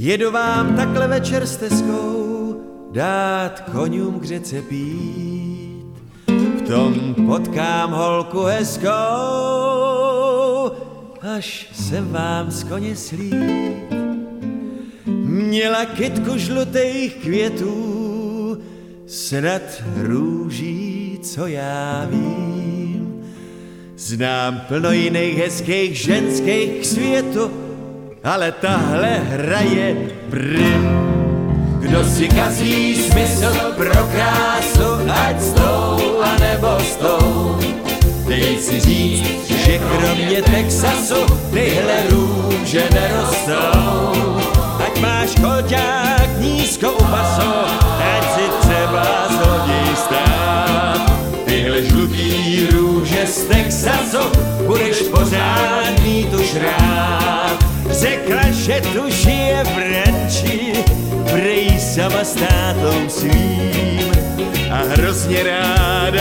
Jedu vám takhle večer stezkou dát koňům k řece pít. V tom potkám holku hezkou, až jsem vám z koně slít. Měla kytku žlutých květů, snad růží, co já vím. Znám plno jiných hezkých ženských k světu, ale tahle hraje prim. Kdo si kazí smysl pro krásu, ať s tou, anebo s tou. Dej si říct, že kromě Texasu tyhle růže nerostou. Ať máš kolťák nízko u pasu, ať si třeba zhodí stát. Tyhle žlutý růže z Texasu budeš pořád mít už rád. Řekla, že tu žije v ranči, prej sama s tátou svým. A hrozně ráda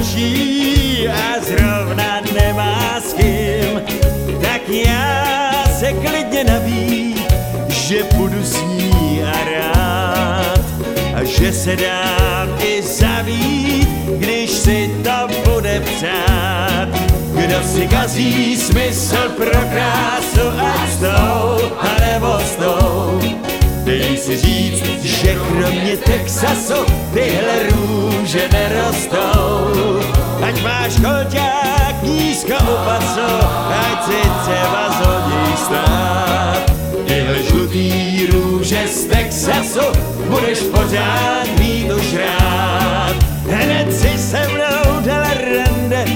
tančí a zrovna nemá s kým. Tak já se klidně nabít, že půjdu s ní a rád. A že se dám i zabít, když si to bude přát. Kdo si kazí smysl pro krásu, ať s tou, anebo s tou. Dej si říct, že kromě Texasu tyhle růže nerostou. Ať máš kolťák nízko u pasu, ať si třeba zhodí stát. Tyhle žlutý růže z Texasu budeš pořád mít už rád. Hned si se mnou dala rande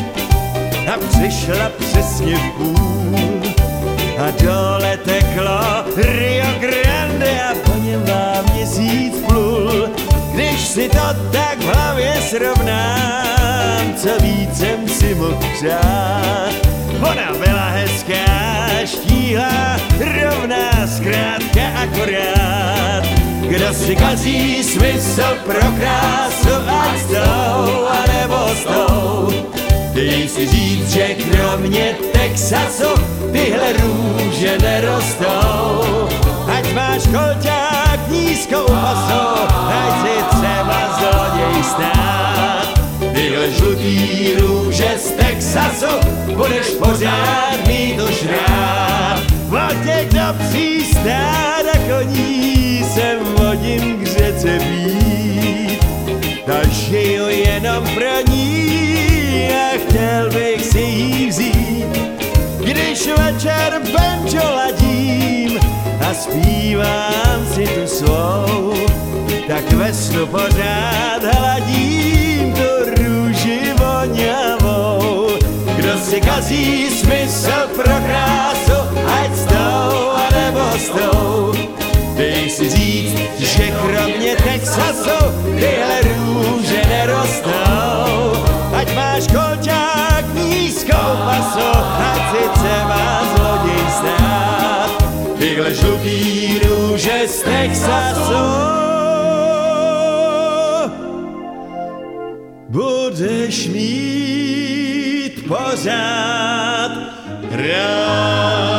a přišla přesně v půl. A dole teklo Rio Grande a po něm vám měsíc plul. Když si to tak v hlavě srovnám, co víc jsem si mohl přát. Ona byla hezká, štíhlá, rovná, zkrátka akorát. Kdo si kazí smysl pro krásu, ať s tou, anebo s tou. Dej si říct, že kromě Texasu tyhle růže nerostou. Ať máš kolťák nízko u pasu, ať si třeba zloděj stát. Tyhle žlutý růže z Texasu budeš pořád mít už rád. Vodě do přístáda koní sem vodím k řece být. Ta žiju jenom pro ní a chtěl bych si jí vzít. Když večer banjo ladím a zpívám si tu svou, tak ve snu pořád hladím tu růži voňavou. Kdo si kazí smysl pro krásu, ať s tou, anebo s tou. Dej si říct, že kromě Texasu tyhle růže nerostou. Ať máš kolťák nízkou pasu, ať si třeba zloděj stát. Tyhle žlutý růže z Texasu budeš mít pořád rád.